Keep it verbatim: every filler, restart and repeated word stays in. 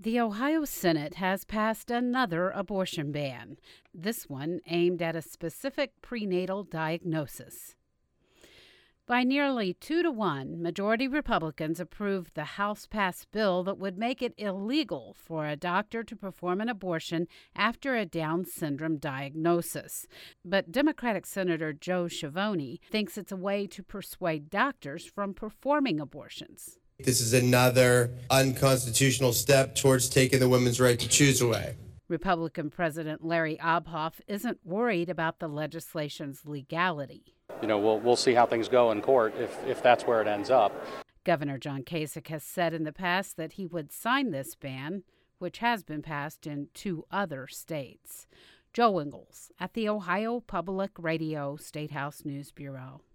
The Ohio Senate has passed another abortion ban, this one aimed at a specific prenatal diagnosis. By nearly two to one, majority Republicans approved the House-passed bill that would make it illegal for a doctor to perform an abortion after a Down syndrome diagnosis. But Democratic Senator Joe Schiavone thinks it's a way to persuade doctors from performing abortions. This is another unconstitutional step towards taking the women's right to choose away. Republican President Larry Obhoff isn't worried about the legislation's legality. You know, we'll we'll see how things go in court if, if that's where it ends up. Governor John Kasich has said in the past that he would sign this ban, which has been passed in two other states. Joe Ingles at the Ohio Public Radio State House News Bureau.